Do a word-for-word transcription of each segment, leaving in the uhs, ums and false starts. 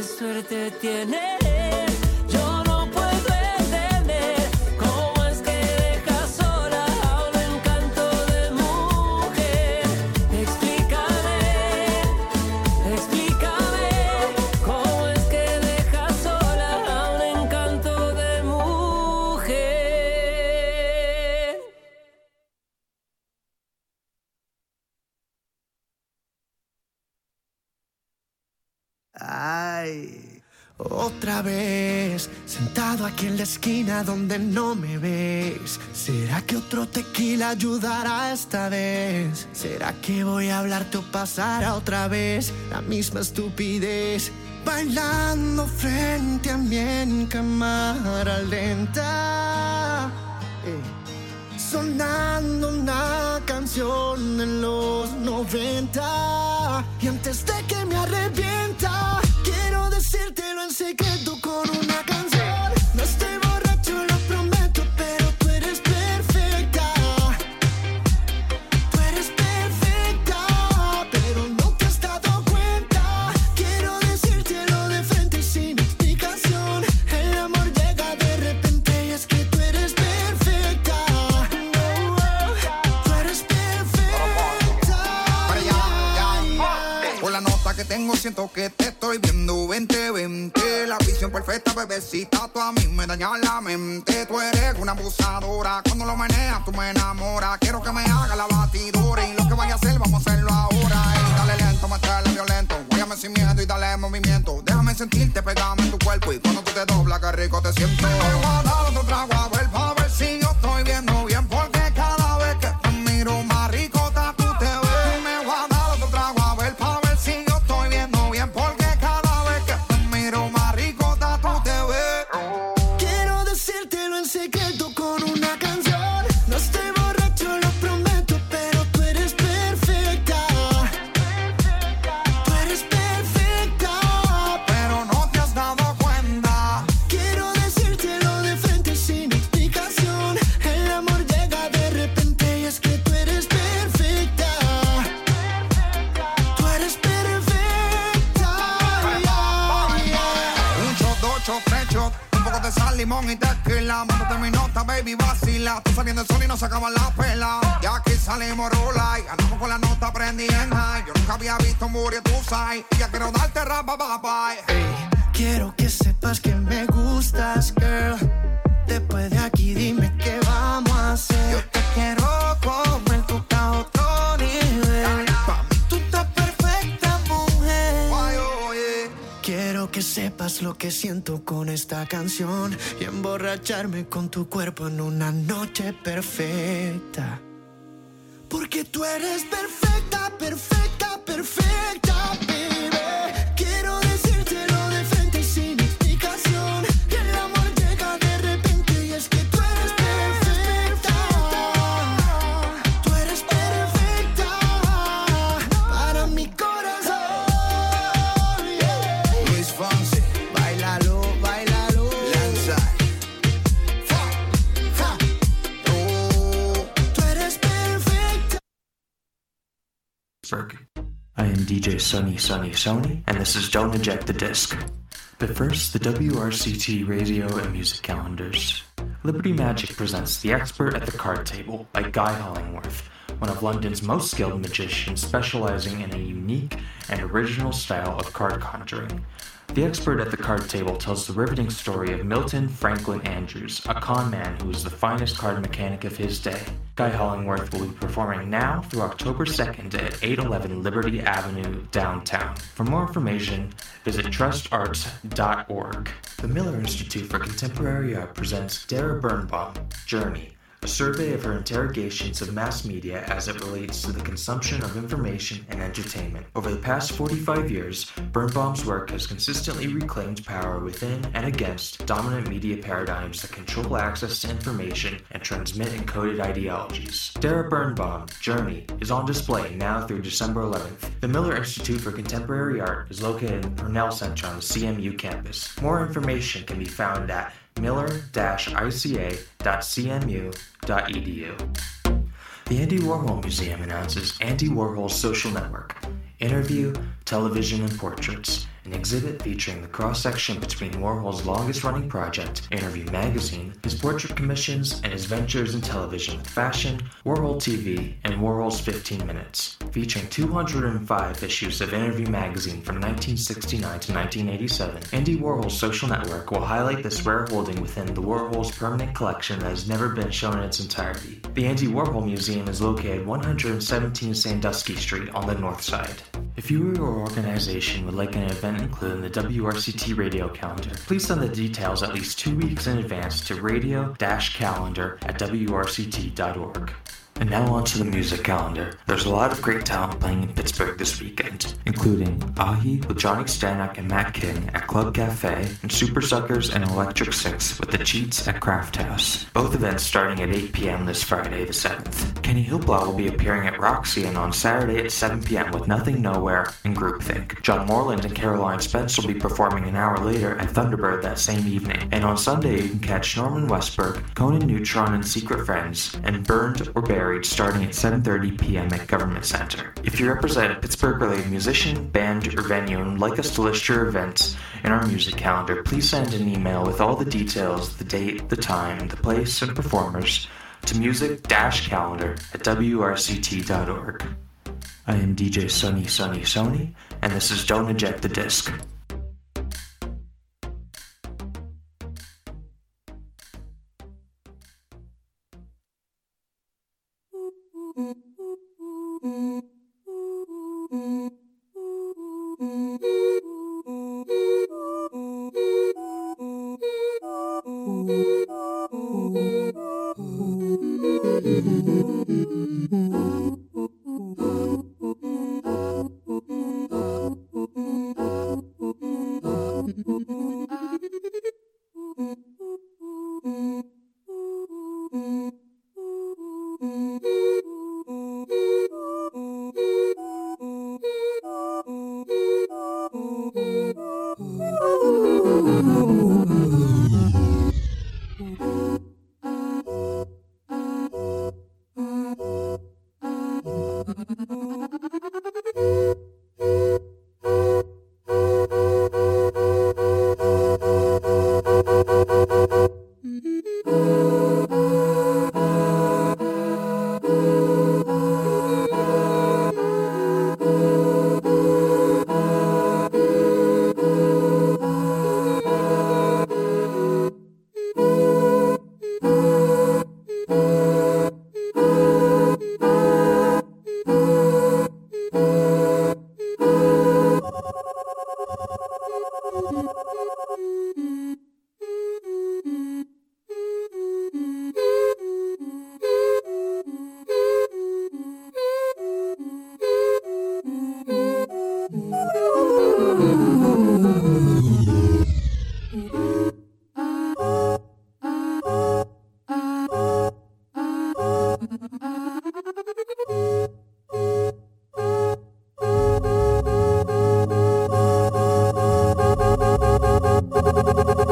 suerte tiene. Yo no puedo entender cómo es que dejas sola a un encanto de mujer. Explícame, explícame cómo es que dejas sola a un encanto de mujer. Ay, otra vez, sentado aquí en la esquina donde no me ves. ¿Será que otro tequila ayudará esta vez? ¿Será que voy a hablarte o pasará otra vez la misma estupidez? Bailando frente a mí en cámara lenta, eh. Sonando una canción en los noventa. Y antes de que me arrepienta, quiero decírtelo en secreto con una canción. No estoy borracho, lo prometo, pero tú eres perfecta. Tú eres perfecta, pero no te has dado cuenta. Quiero decírtelo de frente y sin explicación. El amor llega de repente y es que tú eres perfecta. Que tengo, siento que te estoy viendo veinte veinte. La visión perfecta, bebecita, tú a mí me dañas la mente. Tú eres una abusadora, cuando lo meneas tú me enamoras. Quiero que me haga la batidora y lo que vaya a hacer, vamos a hacerlo ahora. Ey, dale lento, métele violento, guáyame sin miedo y dale movimiento. Déjame sentirte, pegame en tu cuerpo y cuando tú te doblas, qué rico te siento. Me voy a dar otro trago a ver, pa' ver si yo estoy viendo bien, porque cada vez que te miro más ricota tú te ves. Me voy a dar otro trago a ver, pa' ver si yo estoy viendo bien, porque cada vez que te miro más ricota tú te ves. Quiero decírtelo en secreto con una canción. No estoy borracho, lo prometo, pero tú eres perfecta. Tú eres perfecta, pero no te has dado cuenta. quiero decírtelo de frente y sin explicación. El amor llega de repente y es que tú eres perfecta. Tú eres perfecta. Un shot, dos shots, tres shots, un poco de sal, limón y tequila. Mándate mi nota, baby, vacila. Tú saliendo el sol y no se acaba la pela. Y aquí salimos rola y andamos con la nota prendida en high. Yo nunca había visto un booty, tú sabes. Y ya quiero darte rapa, bye, bye. Quiero que sepas que me gustas, girl. Después de aquí dime qué vamos a hacer. Yo te quiero comer, tú estás a otro nivel. Pa' mí tú estás perfecta, mujer. Ay, oye. Quiero que sepas lo que siento con esta canción y emborracharme con tu cuerpo en una noche perfecta. Porque tú eres perfecta, perfecta, perfecta, baby. Quiero decírtelo de frente y sin explicación. Que el amor llega de repente y es que tú eres perfecta. Tú eres perfecta para mi corazón. Yeah. Luis Fonsi, Báilalo, báilalo. Lanza. Ja. Oh. Tú eres perfecta. I am D J Sunny Sunny Sony, and this is Don't Eject the Disc. But first, the W R C T radio and music calendars. Liberty Magic presents The Expert at the Card Table by Guy Hollingworth, one of London's most skilled magicians specializing in a unique and original style of card conjuring. The Expert at the Card Table tells the riveting story of Milton Franklin Andrews, a con man who was the finest card mechanic of his day. Guy Hollingworth will be performing now through October second at eight eleven Liberty Avenue, downtown. For more information, visit trust arts dot org. The Miller Institute for Contemporary Art presents Dara Birnbaum, Journey, a survey of her interrogations of mass media as it relates to the consumption of information and entertainment. Over the past forty-five years, Birnbaum's work has consistently reclaimed power within and against dominant media paradigms that control access to information and transmit encoded ideologies. Dara Birnbaum, Journey, is on display now through December eleventh. The Miller Institute for Contemporary Art is located in the Purnell Center on the C M U campus. More information can be found at miller dash I C A dot C M U dot E D U. The Andy Warhol Museum announces Andy Warhol's social network, interview, television, and portraits, an exhibit featuring the cross-section between Warhol's longest-running project, Interview Magazine, his portrait commissions, and his ventures in television with Fashion, Warhol T V, and Warhol's fifteen minutes. Featuring two hundred five issues of Interview Magazine from nineteen sixty-nine to nineteen eighty-seven, Andy Warhol's social network will highlight this rare holding within the Warhol's permanent collection that has never been shown in its entirety. The Andy Warhol Museum is located one hundred seventeen Sandusky Street on the north side. If you or your organization would like an event included in the W R C T radio calendar, please send the details at least two weeks in advance to radio-calendar at W R C T dot org. And now on to the music calendar. There's a lot of great talent playing in Pittsburgh this weekend, including Ahi with Johnny Stanek and Matt King at Club Cafe, and Super Suckers and Electric Six with the Cheats at Craft House. Both events starting at eight p.m. this Friday the seventh. Kenny Hoopla will be appearing at Roxy and on Saturday at seven p.m. with Nothing Nowhere and Groupthink. John Moreland and Caroline Spence will be performing an hour later at Thunderbird that same evening. And on Sunday you can catch Norman Westberg, Conan Neutron and Secret Friends, and Burned or Buried starting at seven thirty p.m. at Government Center. If you represent a Pittsburgh-related musician, band, or venue and would like us to list your events in our music calendar, please send an email with all the details, the date, the time, the place, and performers to music-calendar at W R C T dot org. I am D J Sunny Sunny Sony, and this is Don't Eject the Disc. Thank you.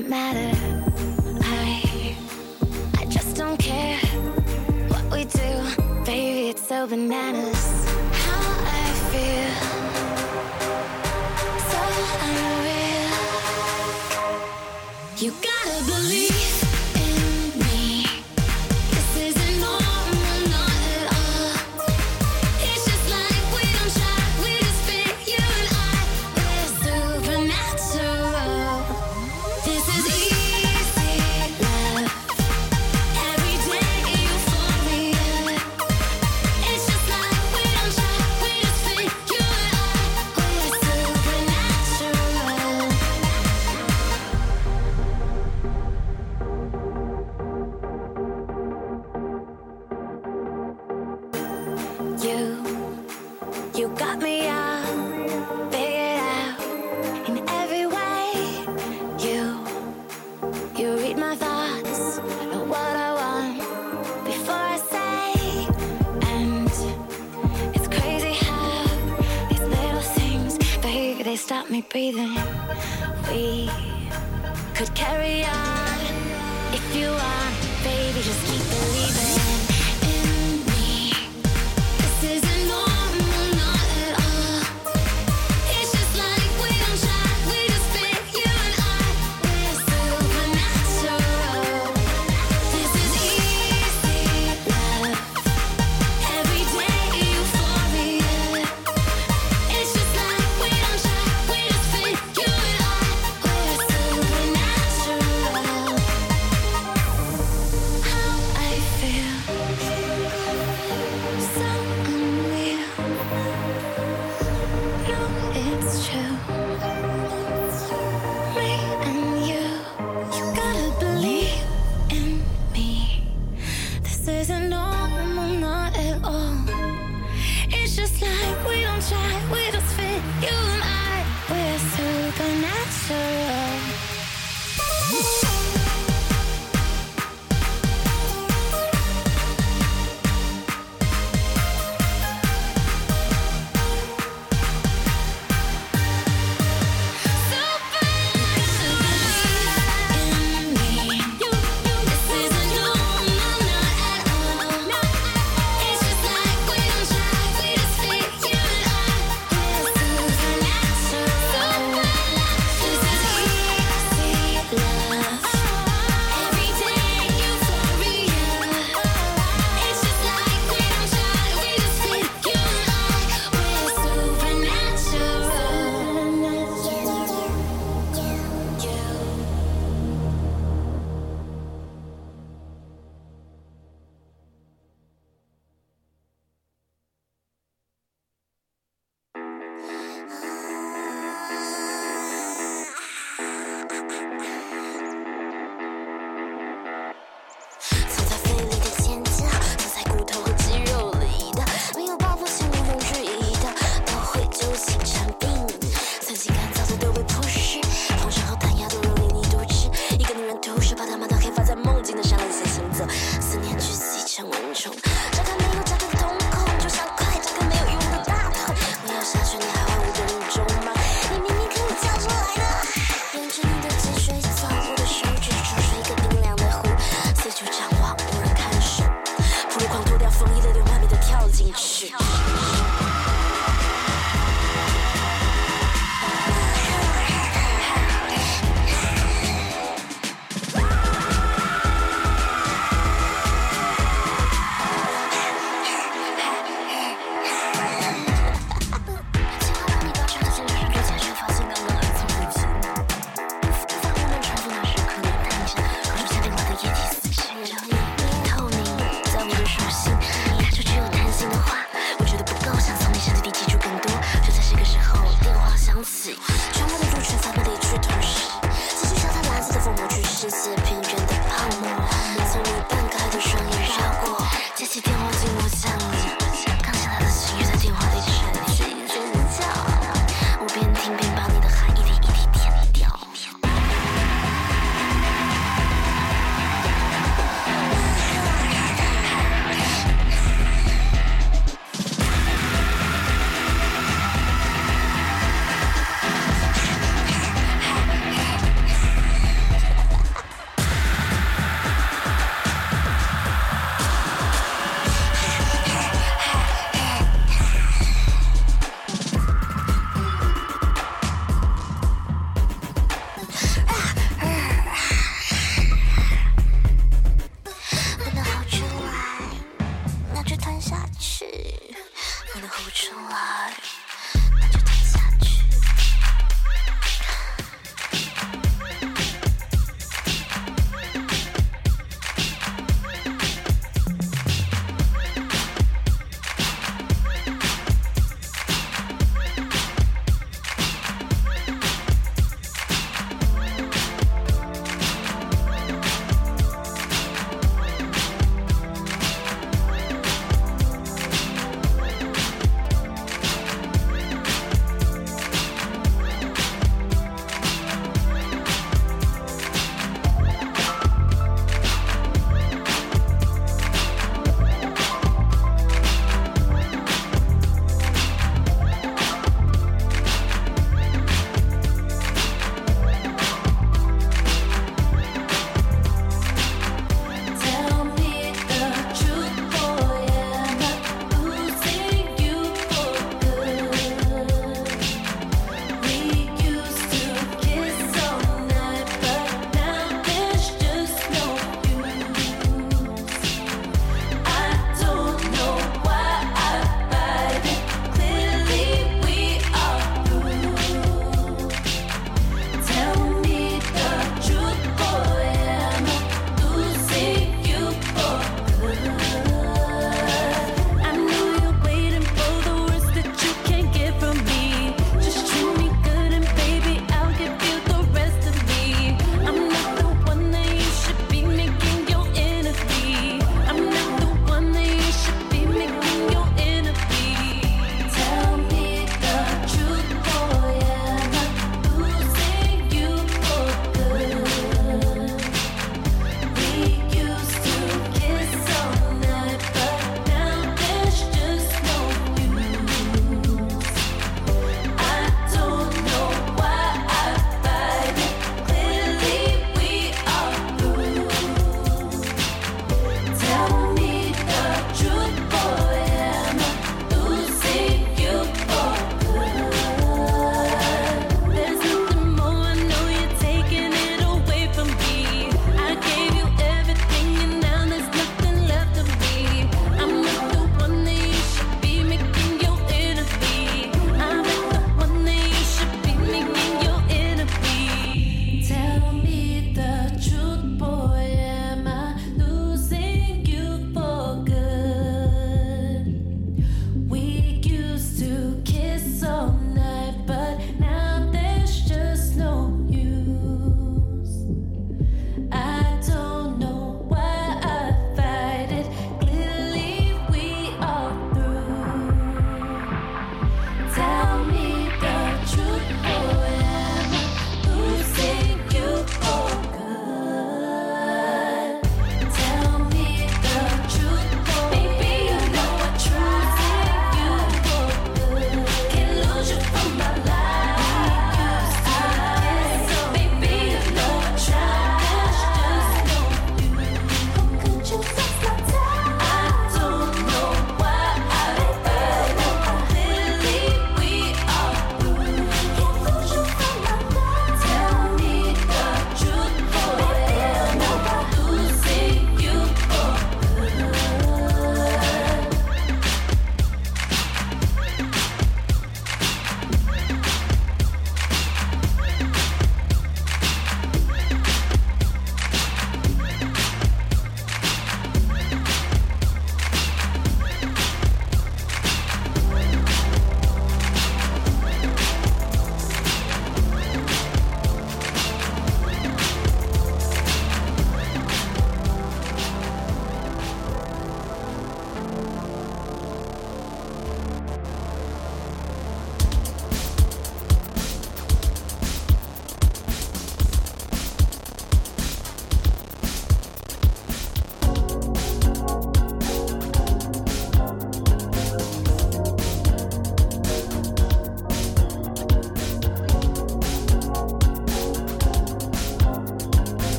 doesn't matter. I, I just don't care what we do. Baby, it's so bananas. How I feel, so unreal. You gotta believe in me. This isn't normal, not at all. It's just like we don't try, we just fit. You and I, we're supernatural. This is easy love. Every day euphoria. It's just like we don't try, we just fit. You and I, we're supernatural. You, you got me all figured out in every way. You, you read my thoughts, know what I want before I say. And it's crazy how these little things, baby, they stop me breathing. We could carry on if you want, baby, just keep believing in me. This isn't normal, not at all. It's just like we don't try, we just fit. You and I, we're supernatural. This is easy love. Every day euphoria. It's just like we don't try, we just fit. You and I, we're supernatural. How I feel, so unreal. No, it's true. Me and you, you gotta believe in me. This isn't normal, not at all. It's just like we don't try, we just fit. You and I, we're supernatural.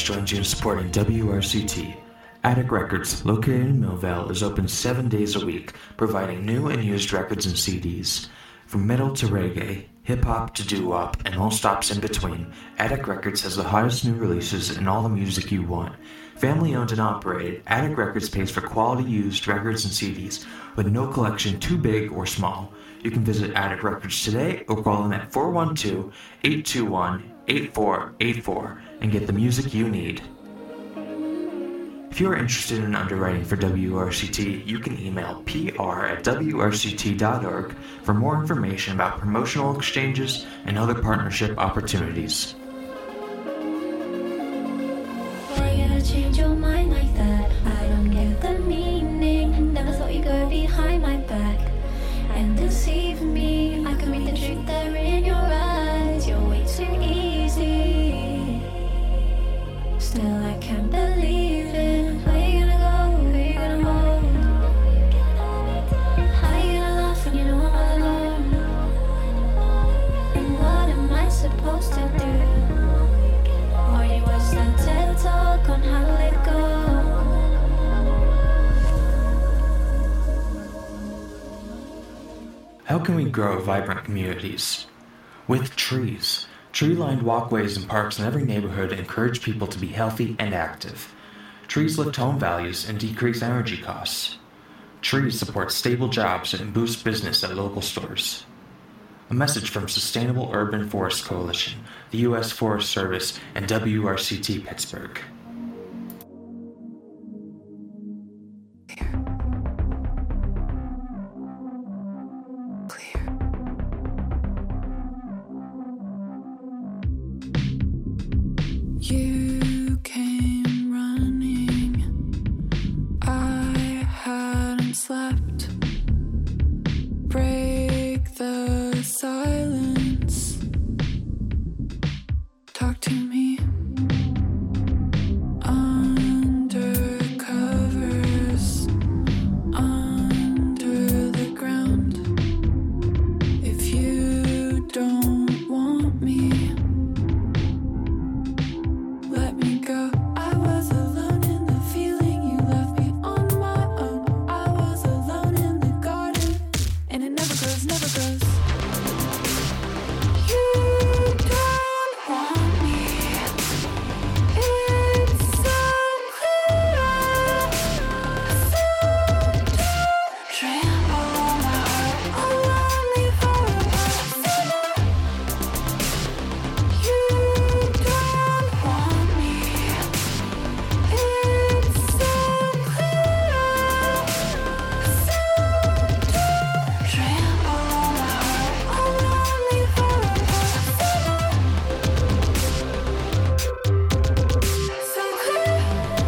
joins you in supporting W R C T. Attic Records, located in Millvale, is open seven days a week, providing new and used records and C Ds. From metal to reggae, hip-hop to doo-wop, and all stops in between, Attic Records has the hottest new releases and all the music you want. Family-owned and operated, Attic Records pays for quality used records and C Ds, with no collection too big or small. You can visit Attic Records today or call them at four one two, eight two one, eight four eight four and get the music you need. If you are interested in underwriting for W R C T, you can email P R at W R C T dot org for more information about promotional exchanges and other partnership opportunities. Why you gotta change your mind like that? I don't get the meaning. Never thought you'd go behind my back and deceive me. I can read the truth there in your eyes. You're way too easy. Still, I can't believe it. Where you gonna go? Who you gonna hold? How you gonna laugh when you know I'm alone? And what am I supposed to do? Or you watch that TED Talk on how to let go? How can we grow vibrant communities? With trees. Tree-lined walkways and parks in every neighborhood encourage people to be healthy and active. Trees lift home values and decrease energy costs. Trees support stable jobs and boost business at local stores. A message from Sustainable Urban Forest Coalition, the U S Forest Service, and W R C T Pittsburgh. You came running, I hadn't slept. Break the silence, talk to me. Under covers, under the ground. If you don't want me, let me go. I was alone in the feeling, you left me on my own. I was alone in the garden, and it never goes, never goes. You don't want me. It's so clear. So don't trample my heart. Allow me for a passing. You don't want me. It's so clear. So don't trample my heart. Allow me for a passing. So clear.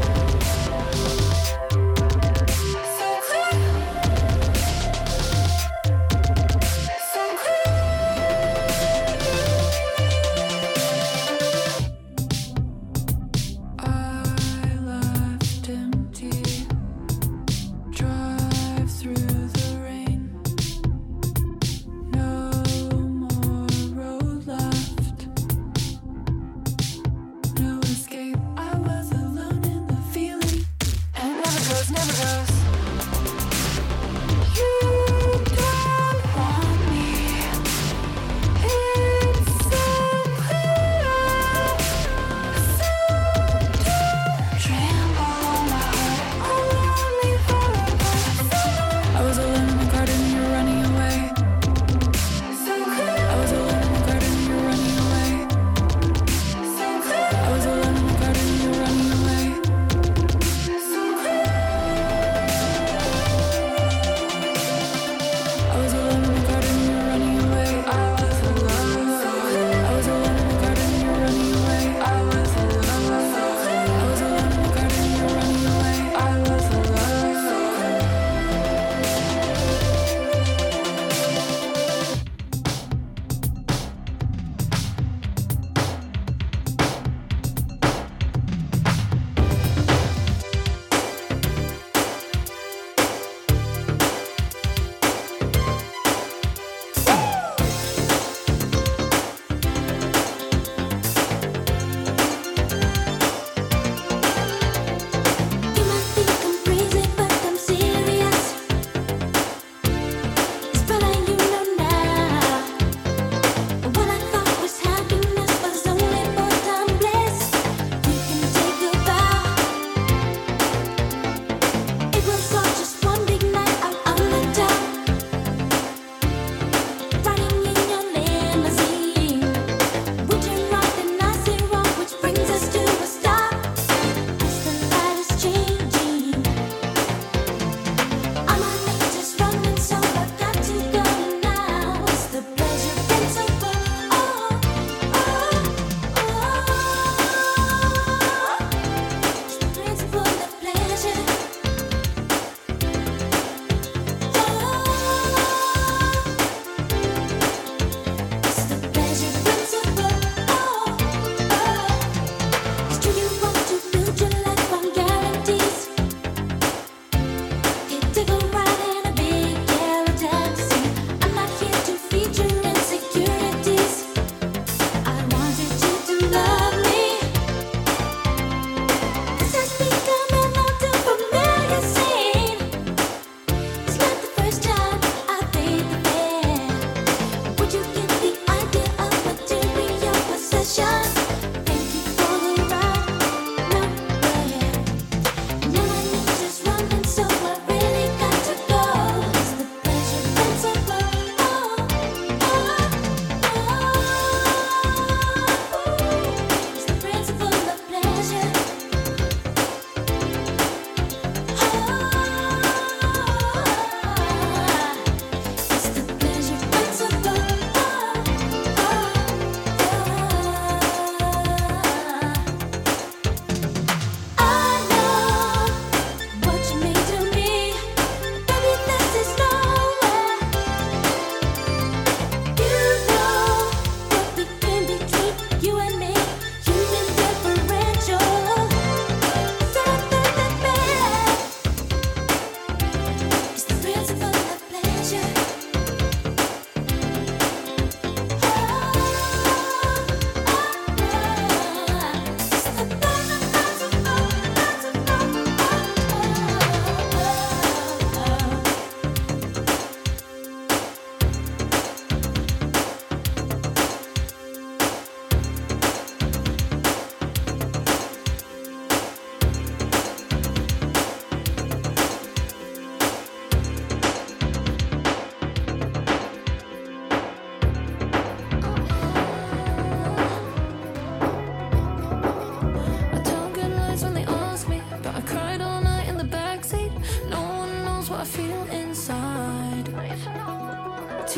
So clear. So clear. I left empty. Drive through the rain. No more road left. No escape. I was alone in the feeling, and it never goes, never goes. You don't want me. It's so clear. So don't trample my heart. Allow me for a passing. I was alone in the garden and you're running away. So clear. I was alone in the garden and you're running away. So clear. I was alone in the garden and you're running away. So clear.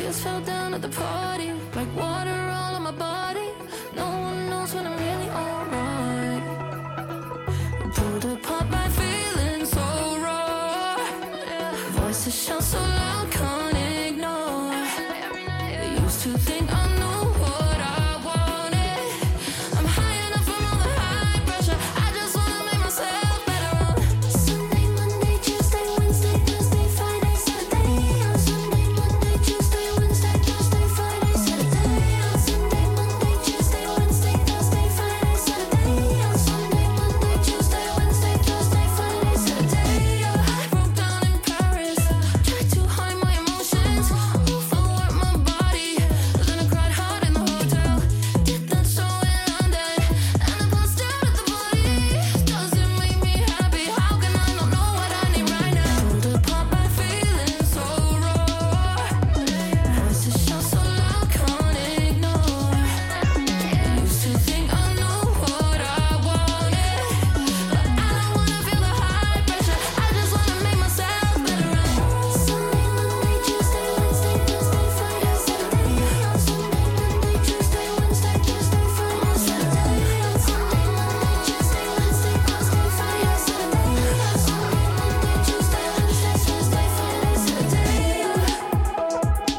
Tears fell down at the party, like water all on my body. No one knows when I'm really alright. Pulled apart by feeling so raw. Voices shout so loud, can't ignore. I used to think I knew what I wanted. I'm high enough from all the high pressure. I just wanna make myself better on Sunday, Monday, Tuesday, Wednesday, Thursday, Friday, Saturday. On Sunday, Monday, Tuesday, Wednesday, Thursday, Friday, Saturday. On Sunday, Monday, Tuesday, Wednesday, Thursday, Friday, Saturday. On Sunday, Monday, Tuesday, Wednesday, Thursday, Friday, Saturday. I broke down in Paris, tried to hide my emotions, overworked my body, then I cried hard in the hotel. Did that show in London, and I passed out at the police. Does it make me happy? How can I not know what I need right now? Pulled apart by feeling so raw. Voices shout so loud, can't ignore. Used to think I knew what I wanted, but I don't wanna feel the high pressure. I just wanna make myself better on Sunday, Monday, Tuesday, Wednesday, Thursday, Friday, Saturday. On Sunday, Monday, Tuesday, Wednesday, Thursday, Friday, Saturday. On Sunday, Monday, Tuesday, Wednesday, Thursday, Friday, Saturday. On Sunday, Monday, Tuesday, Wednesday, Thursday, Friday, Saturday.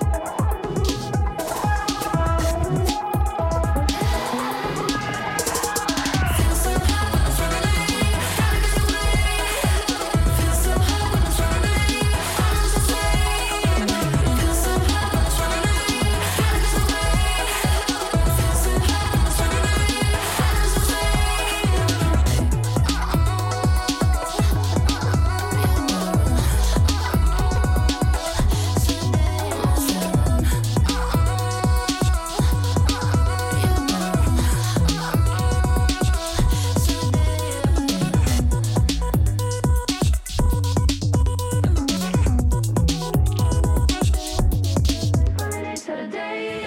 Feel so hot when I'm struggling, gotta get away. Feel so hot when I'm struggling, I'm just the same. Feel so hot when I'm struggling, gotta get away. Feel so hot when I'm struggling, I'm just the Friday, Saturday.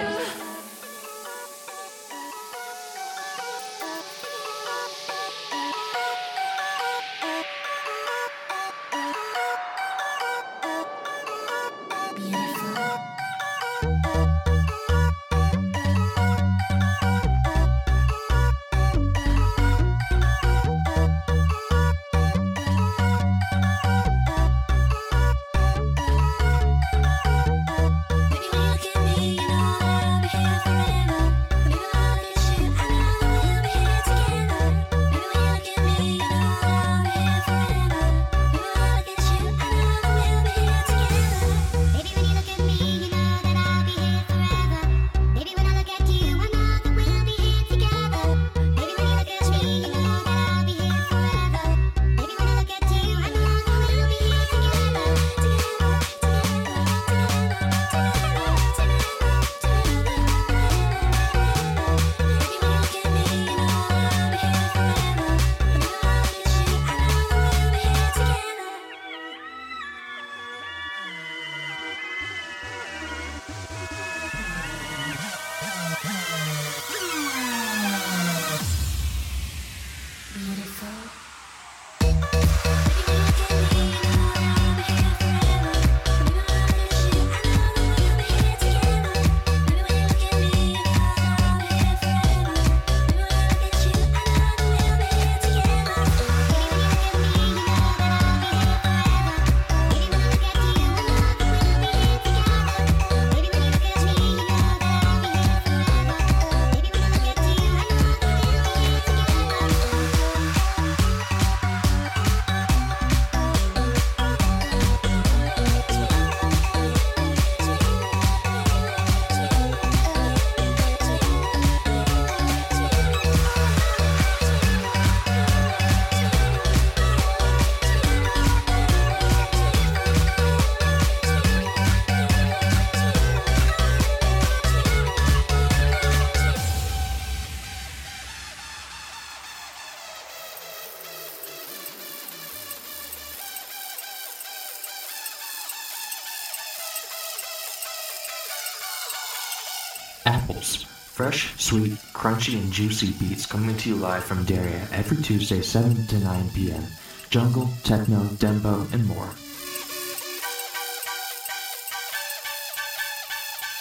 Baby, when you look at me, you know that I'll be here forever. Baby, when I look at you, I know that we'll be here together. Baby, when you look at me, you know that I'll be here forever. Baby, when I look at you, I know that we'll be here together. Baby, when you look at me, you know that I'll be here forever. Baby, when I look at you, I know that we'll be here together. Baby, when you look at me, you know that I'll be here forever. Baby, when I look at you, I know that we'll be here together. Apples. Fresh, sweet, crunchy, and juicy beats coming to you live from Daria every Tuesday, seven to nine p.m. Jungle, techno, dembo, and more.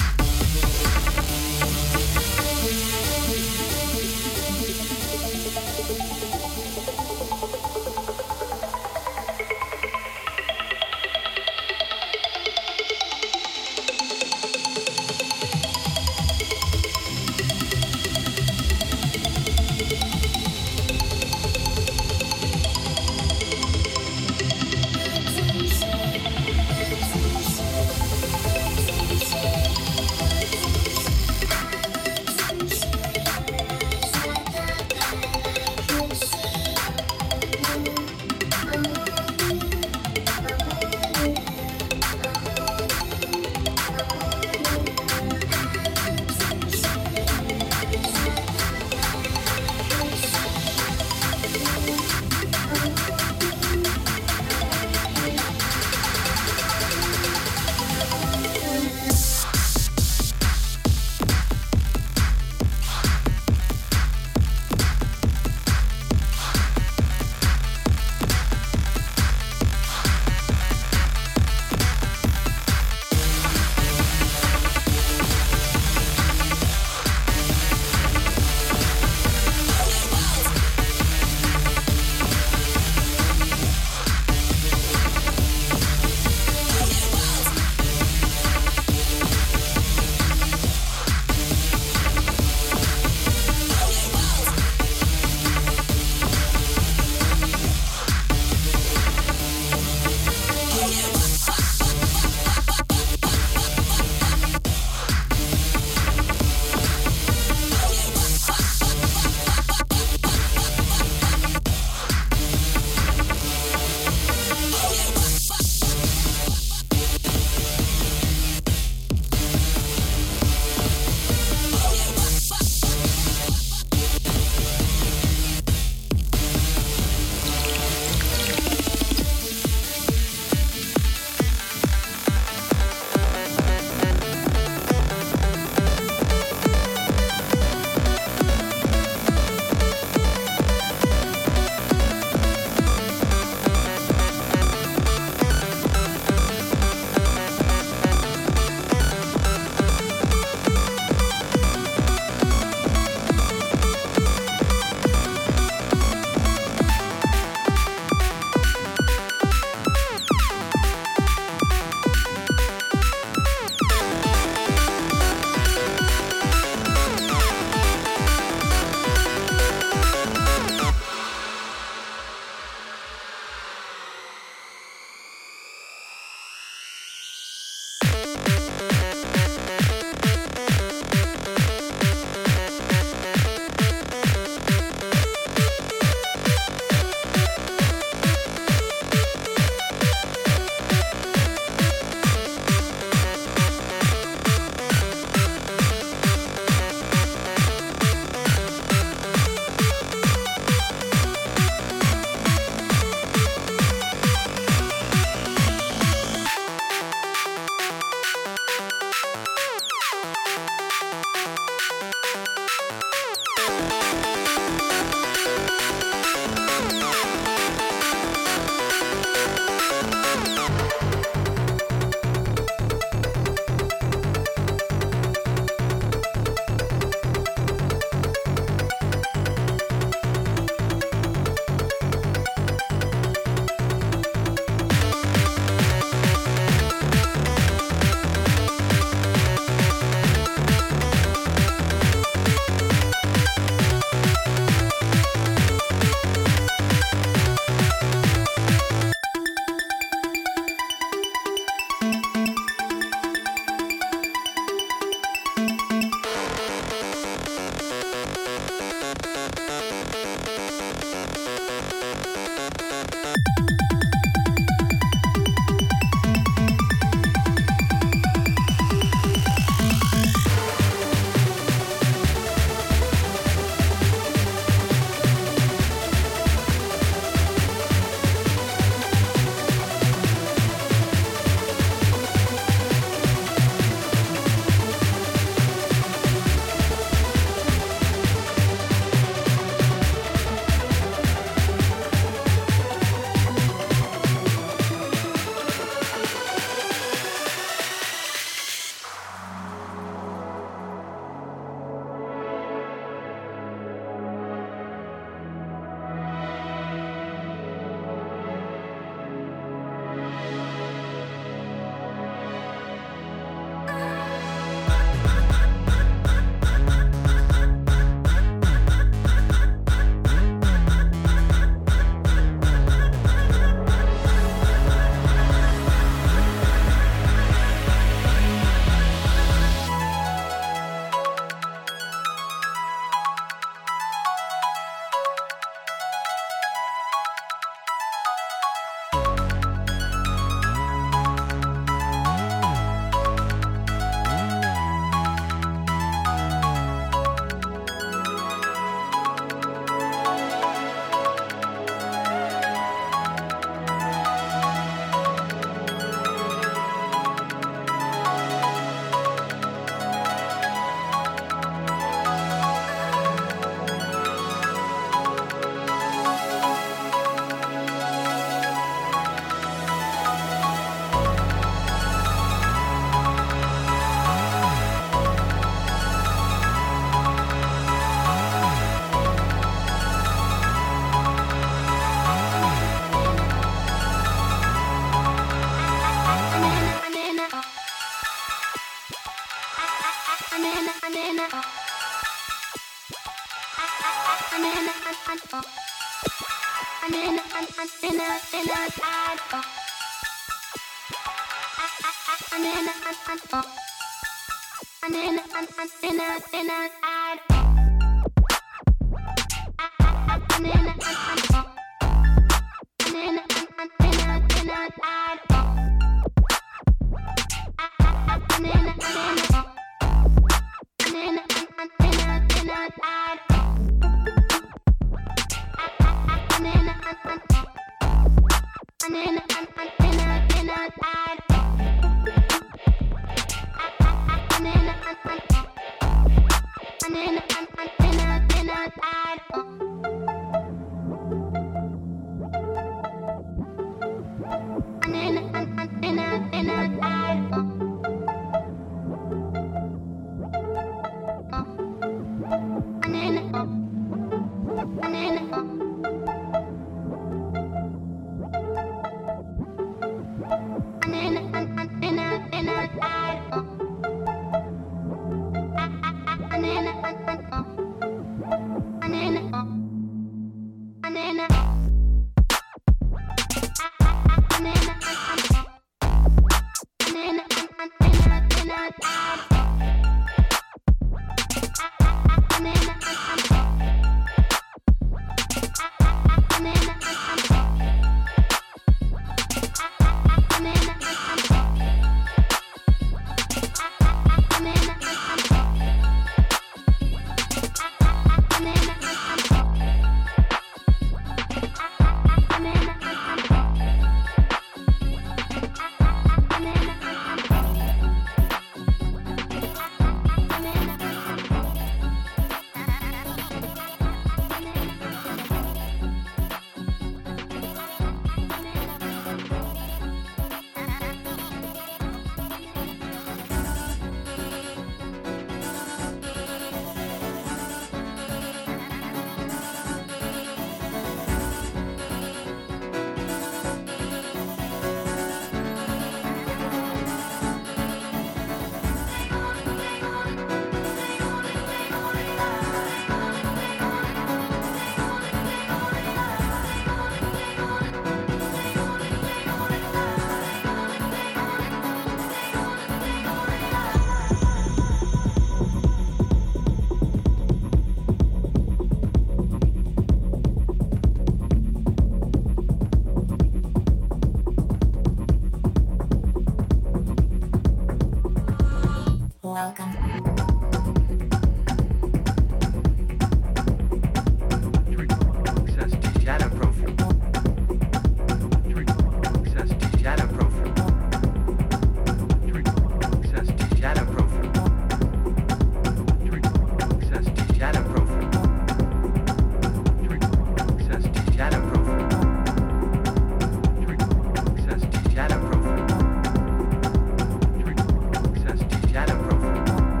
Shadow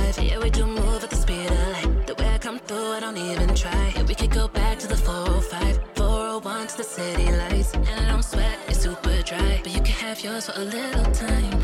five. Yeah, we do move at the speed of light. The way I come through, I don't even try. Yeah, we could go back to the four oh five, four oh one to the city lights. And I don't sweat, it's super dry, but you can have yours for a little time.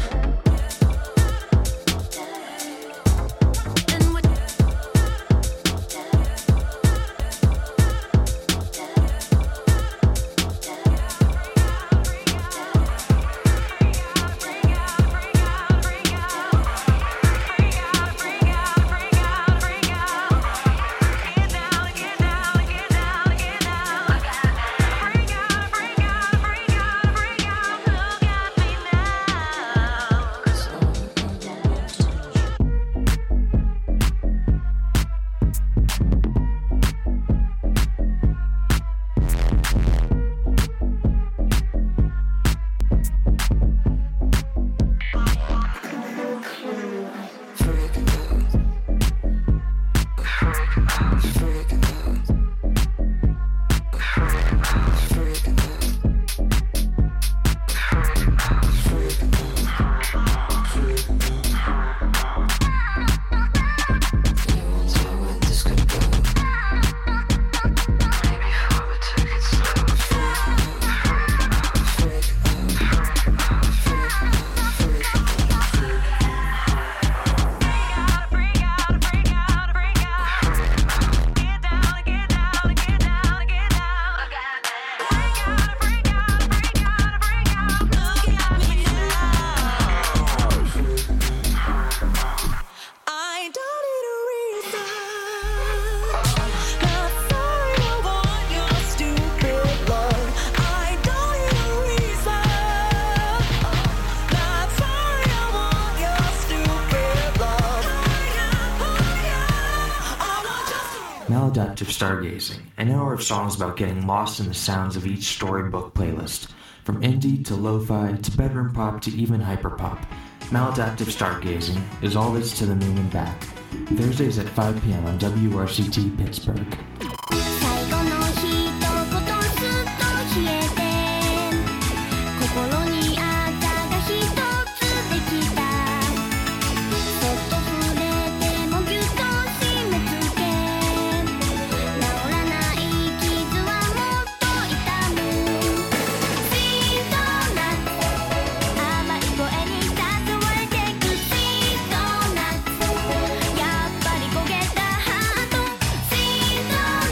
Maladaptive Stargazing, an hour of songs about getting lost in the sounds of each storybook playlist. From indie to lo-fi to bedroom pop to even hyperpop, Maladaptive Stargazing is all this to the moon and back. Thursdays at five p.m. on W R C T Pittsburgh. 最後の一言すっと消えて心にあざが一つできたそっと触れてもぎゅっと締め付け治らない傷はもっと痛むシートナッツ甘い声に誘われてくシートナッツやっぱり焦げたハートシート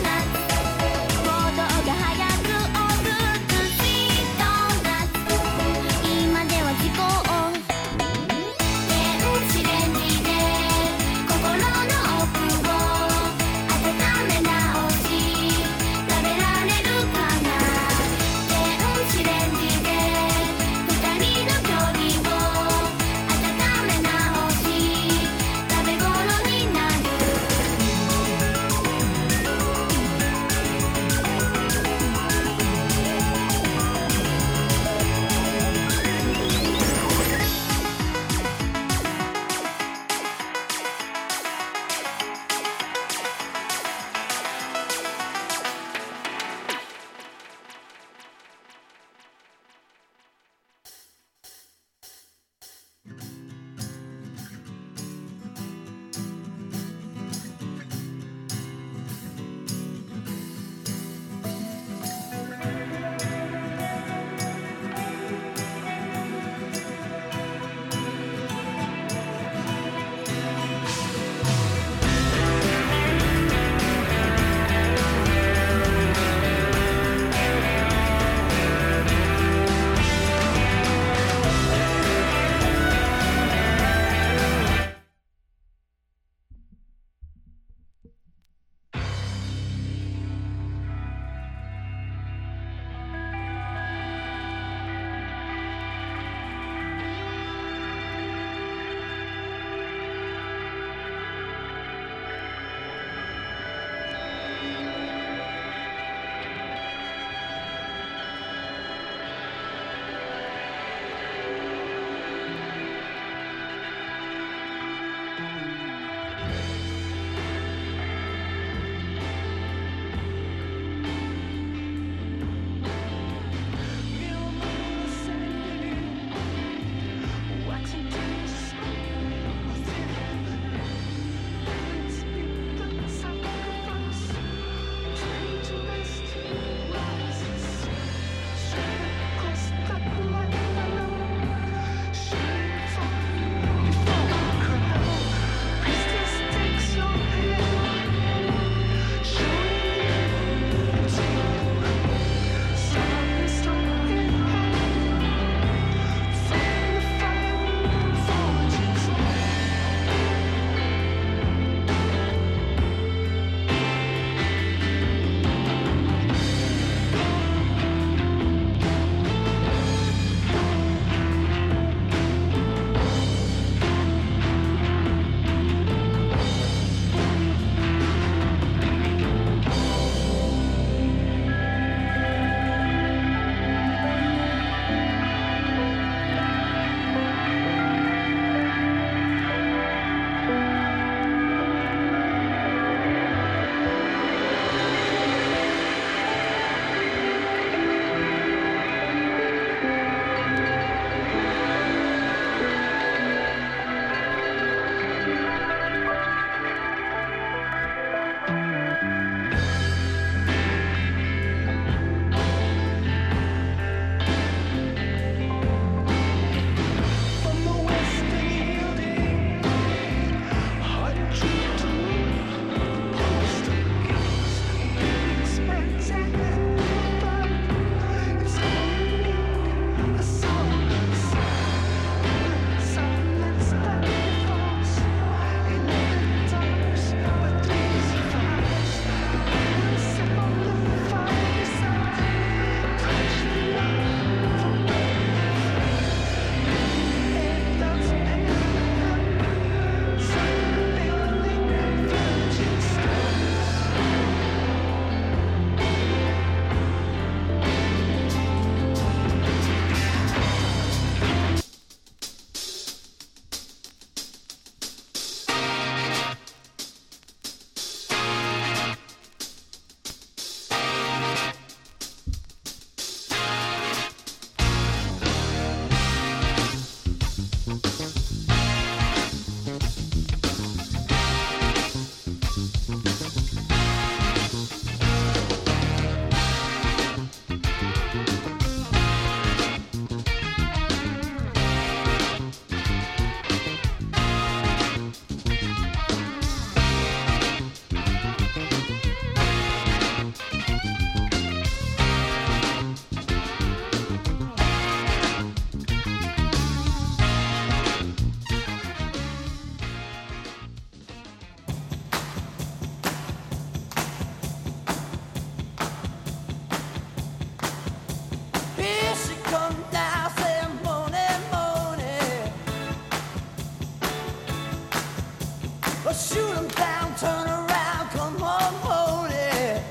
Turn down, turn around, come on, hold it.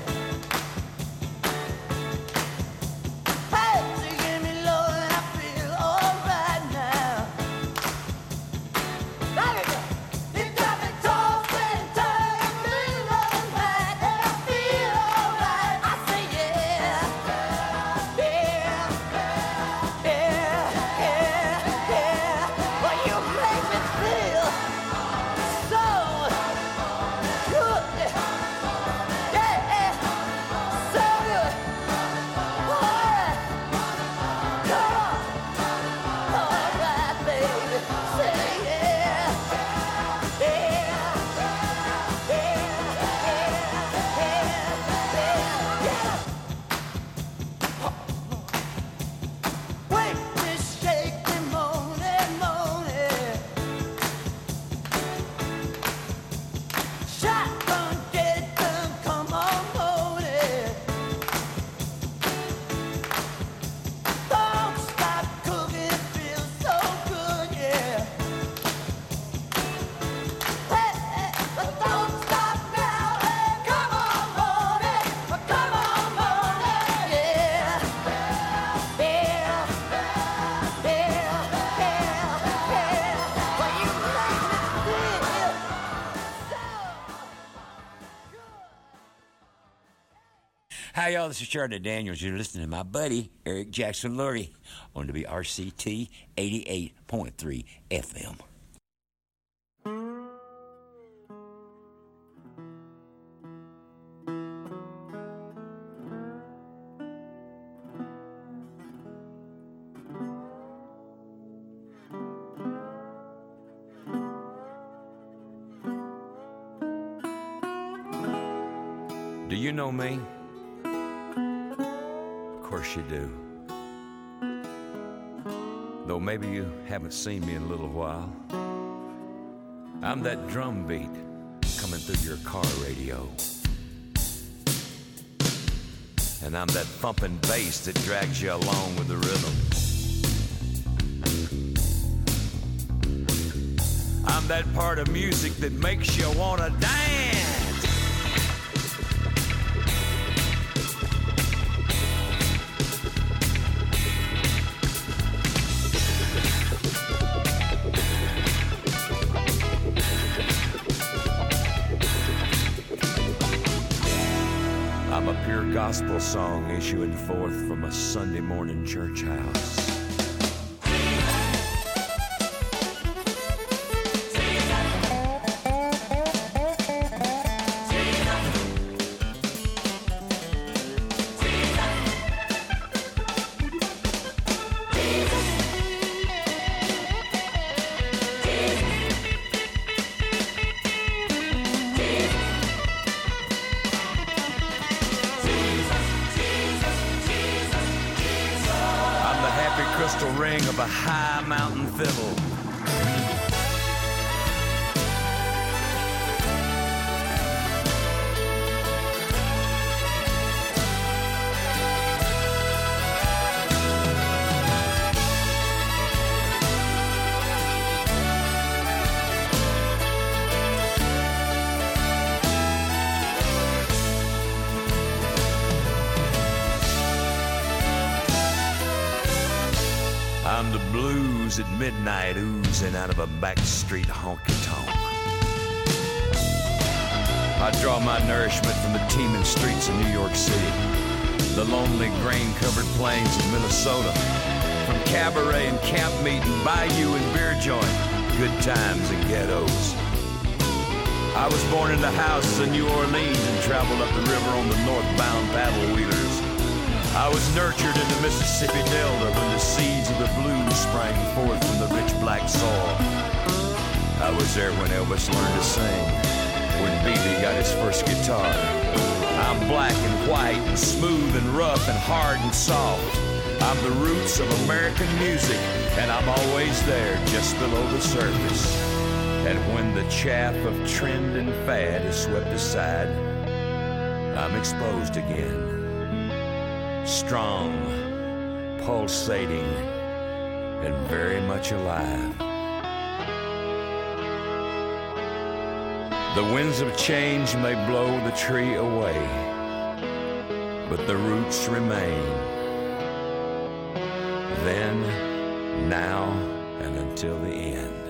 Hey, you give me love and I feel alright now. There we go. You got me tossing, turning, feeling right, and I feel alright. I say yeah, yeah, yeah, yeah, yeah. Well, you make me feel so good. Yeah, so good. Alright, come on. Alright, baby. Say yeah, yeah, yeah, yeah, yeah, yeah. Wake me, shake me, moan it, moan it. Shotgun, get it done, come on, moan it. Don't stop cooking, it feels so good, yeah. Hey, hey, but don't stop now, hey, come on, moan it, come on, moan it, yeah. Yeah, yeah, yeah, yeah. Well, you make me feel so good. Hi, y'all. This is Charlie Daniels. You're listening to my buddy, Eric Jackson Lurie, on W R C T eighty-eight point three F M. Do you know me? Of course you do. Though maybe you haven't seen me in a little while. I'm that drum beat coming through your car radio. And I'm that thumping bass that drags you along with the rhythm. I'm that part of music that makes you want to dance. I'm a pure gospel song issuing forth from a Sunday morning church house. Crystal ring of a high mountain fiddle. I'm the blues at midnight oozing out of a backstreet honky-tonk. I draw my nourishment from the teeming streets of New York City, the lonely grain-covered plains of Minnesota, from cabaret and camp meeting, bayou and beer joint, good times and ghettos. I was born in the houses of New Orleans and traveled up the river on the northbound paddle wheelers. I was nurtured in the Mississippi Delta when the seeds of the blues sprang forth from the rich black soil. I was there when Elvis learned to sing, when B B got his first guitar. I'm black and white and smooth and rough and hard and soft. I'm the roots of American music, and I'm always there just below the surface. And when the chaff of trend and fad is swept aside, I'm exposed again. Strong, pulsating, and very much alive. The winds of change may blow the tree away, but the roots remain. Then, now, and until the end.